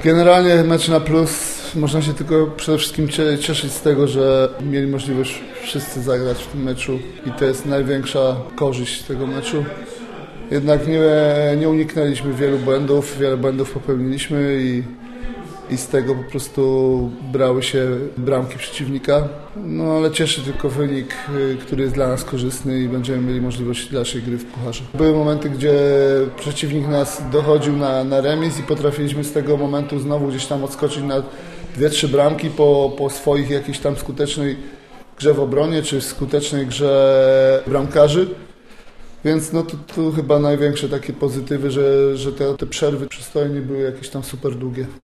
Generalnie mecz na plus. Można się tylko przede wszystkim cieszyć z tego, że mieli możliwość wszyscy zagrać w tym meczu i to jest największa korzyść tego meczu. Jednak nie uniknęliśmy wiele błędów popełniliśmy i z tego po prostu brały się bramki przeciwnika. No ale cieszy tylko wynik, który jest dla nas korzystny i będziemy mieli możliwość dalszej gry w pucharze. Były momenty, gdzie przeciwnik nas dochodził na remis i potrafiliśmy z tego momentu znowu gdzieś tam odskoczyć na 2-3 bramki po swoich jakiejś tam skutecznej grze w obronie czy skutecznej grze bramkarzy. Więc no tu chyba największe takie pozytywy, że te przerwy przystojnie były jakieś tam super długie.